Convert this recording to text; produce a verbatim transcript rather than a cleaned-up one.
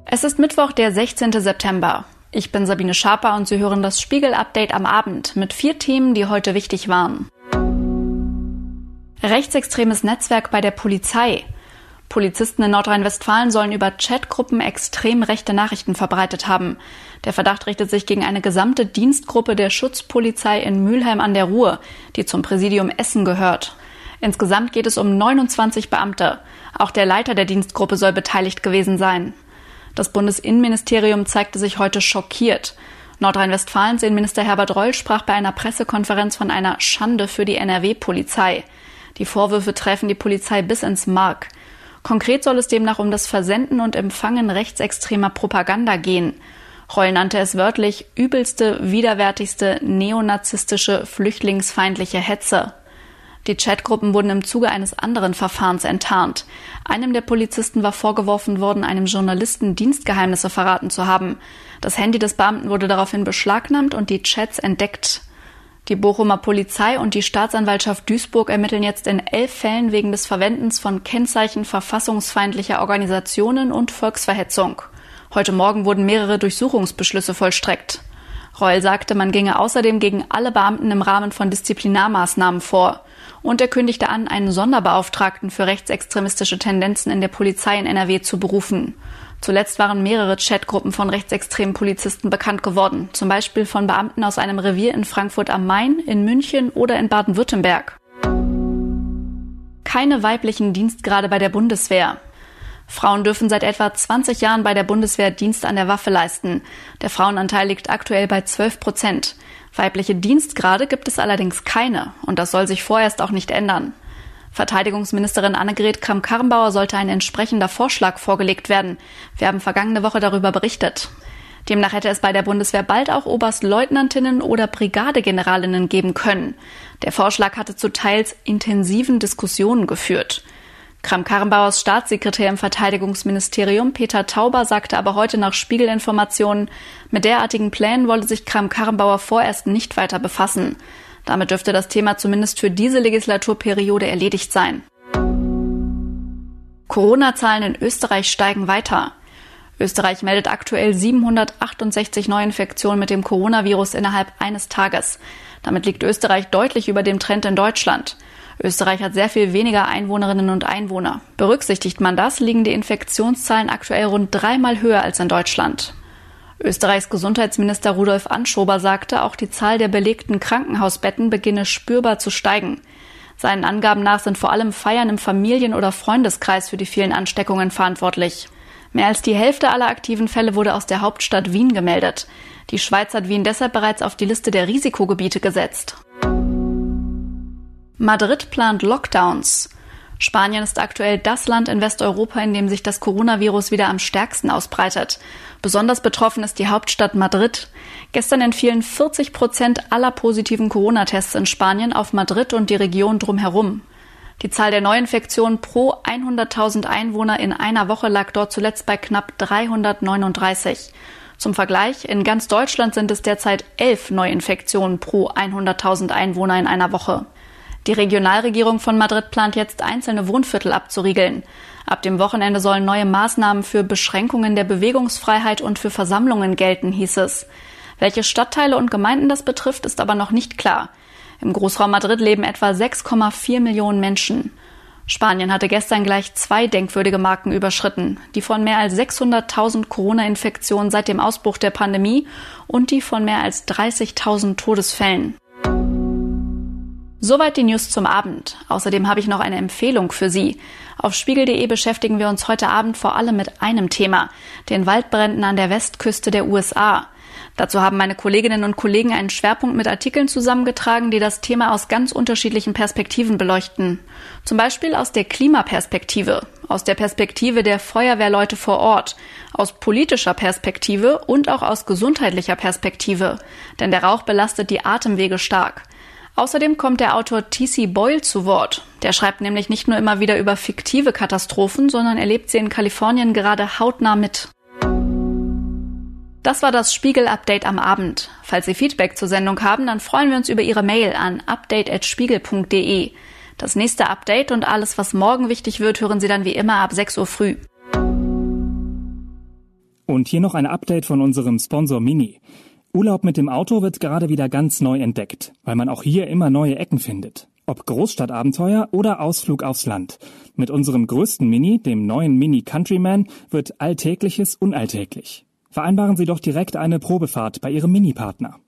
Es ist Mittwoch, der sechzehnten September. Ich bin Sabine Schaper und Sie hören das Spiegel-Update am Abend mit vier Themen, die heute wichtig waren. Rechtsextremes Netzwerk bei der Polizei. Polizisten in Nordrhein-Westfalen sollen über Chatgruppen extrem rechte Nachrichten verbreitet haben. Der Verdacht richtet sich gegen eine gesamte Dienstgruppe der Schutzpolizei in Mülheim an der Ruhr, die zum Präsidium Essen gehört. Insgesamt geht es um neunundzwanzig Beamte. Auch der Leiter der Dienstgruppe soll beteiligt gewesen sein. Das Bundesinnenministerium zeigte sich heute schockiert. Nordrhein-Westfalens Innenminister Herbert Reul sprach bei einer Pressekonferenz von einer Schande für die N R W-Polizei. Die Vorwürfe treffen die Polizei bis ins Mark. Konkret soll es demnach um das Versenden und Empfangen rechtsextremer Propaganda gehen. Reul nannte es wörtlich übelste, widerwärtigste, neonazistische, flüchtlingsfeindliche Hetze. Die Chatgruppen wurden im Zuge eines anderen Verfahrens enttarnt. Einem der Polizisten war vorgeworfen worden, einem Journalisten Dienstgeheimnisse verraten zu haben. Das Handy des Beamten wurde daraufhin beschlagnahmt und die Chats entdeckt. Die Bochumer Polizei und die Staatsanwaltschaft Duisburg ermitteln jetzt in elf Fällen wegen des Verwendens von Kennzeichen verfassungsfeindlicher Organisationen und Volksverhetzung. Heute Morgen wurden mehrere Durchsuchungsbeschlüsse vollstreckt. Reul sagte, man ginge außerdem gegen alle Beamten im Rahmen von Disziplinarmaßnahmen vor. Und er kündigte an, einen Sonderbeauftragten für rechtsextremistische Tendenzen in der Polizei in N R W zu berufen. Zuletzt waren mehrere Chatgruppen von rechtsextremen Polizisten bekannt geworden, zum Beispiel von Beamten aus einem Revier in Frankfurt am Main, in München oder in Baden-Württemberg. Keine weiblichen Dienstgrade bei der Bundeswehr. Frauen dürfen seit etwa zwanzig Jahren bei der Bundeswehr Dienst an der Waffe leisten. Der Frauenanteil liegt aktuell bei zwölf Prozent. Weibliche Dienstgrade gibt es allerdings keine und das soll sich vorerst auch nicht ändern. Verteidigungsministerin Annegret Kramp-Karrenbauer sollte ein entsprechender Vorschlag vorgelegt werden. Wir haben vergangene Woche darüber berichtet. Demnach hätte es bei der Bundeswehr bald auch Oberstleutnantinnen oder Brigadegeneralinnen geben können. Der Vorschlag hatte zu teils intensiven Diskussionen geführt. Kramp-Karrenbauers Staatssekretär im Verteidigungsministerium Peter Tauber sagte aber heute nach Spiegel-Informationen, mit derartigen Plänen wolle sich Kramp-Karrenbauer vorerst nicht weiter befassen. Damit dürfte das Thema zumindest für diese Legislaturperiode erledigt sein. Corona-Zahlen in Österreich steigen weiter. Österreich meldet aktuell siebenhundertachtundsechzig Neuinfektionen mit dem Coronavirus innerhalb eines Tages. Damit liegt Österreich deutlich über dem Trend in Deutschland. Österreich hat sehr viel weniger Einwohnerinnen und Einwohner. Berücksichtigt man das, liegen die Infektionszahlen aktuell rund dreimal höher als in Deutschland. Österreichs Gesundheitsminister Rudolf Anschober sagte, auch die Zahl der belegten Krankenhausbetten beginne spürbar zu steigen. Seinen Angaben nach sind vor allem Feiern im Familien- oder Freundeskreis für die vielen Ansteckungen verantwortlich. Mehr als die Hälfte aller aktiven Fälle wurde aus der Hauptstadt Wien gemeldet. Die Schweiz hat Wien deshalb bereits auf die Liste der Risikogebiete gesetzt. Madrid plant Lockdowns. Spanien ist aktuell das Land in Westeuropa, in dem sich das Coronavirus wieder am stärksten ausbreitet. Besonders betroffen ist die Hauptstadt Madrid. Gestern entfielen vierzig Prozent aller positiven Corona-Tests in Spanien auf Madrid und die Region drumherum. Die Zahl der Neuinfektionen pro hunderttausend Einwohner in einer Woche lag dort zuletzt bei knapp dreihundertneununddreißig. Zum Vergleich, in ganz Deutschland sind es derzeit elf Neuinfektionen pro hunderttausend Einwohner in einer Woche. Die Regionalregierung von Madrid plant jetzt, einzelne Wohnviertel abzuriegeln. Ab dem Wochenende sollen neue Maßnahmen für Beschränkungen der Bewegungsfreiheit und für Versammlungen gelten, hieß es. Welche Stadtteile und Gemeinden das betrifft, ist aber noch nicht klar. Im Großraum Madrid leben etwa sechs Komma vier Millionen Menschen. Spanien hatte gestern gleich zwei denkwürdige Marken überschritten. Die von mehr als sechshunderttausend Corona-Infektionen seit dem Ausbruch der Pandemie und die von mehr als dreißigtausend Todesfällen. Soweit die News zum Abend. Außerdem habe ich noch eine Empfehlung für Sie. Auf spiegel punkt de beschäftigen wir uns heute Abend vor allem mit einem Thema, den Waldbränden an der Westküste der U S A. Dazu haben meine Kolleginnen und Kollegen einen Schwerpunkt mit Artikeln zusammengetragen, die das Thema aus ganz unterschiedlichen Perspektiven beleuchten. Zum Beispiel aus der Klimaperspektive, aus der Perspektive der Feuerwehrleute vor Ort, aus politischer Perspektive und auch aus gesundheitlicher Perspektive. Denn der Rauch belastet die Atemwege stark. Außerdem kommt der Autor T C Boyle zu Wort. Der schreibt nämlich nicht nur immer wieder über fiktive Katastrophen, sondern erlebt sie in Kalifornien gerade hautnah mit. Das war das Spiegel-Update am Abend. Falls Sie Feedback zur Sendung haben, dann freuen wir uns über Ihre Mail an update at spiegel punkt de. Das nächste Update und alles, was morgen wichtig wird, hören Sie dann wie immer ab sechs Uhr früh. Und hier noch ein Update von unserem Sponsor Mini. Urlaub mit dem Auto wird gerade wieder ganz neu entdeckt, weil man auch hier immer neue Ecken findet. Ob Großstadtabenteuer oder Ausflug aufs Land. Mit unserem größten Mini, dem neuen Mini Countryman, wird Alltägliches unalltäglich. Vereinbaren Sie doch direkt eine Probefahrt bei Ihrem Mini-Partner.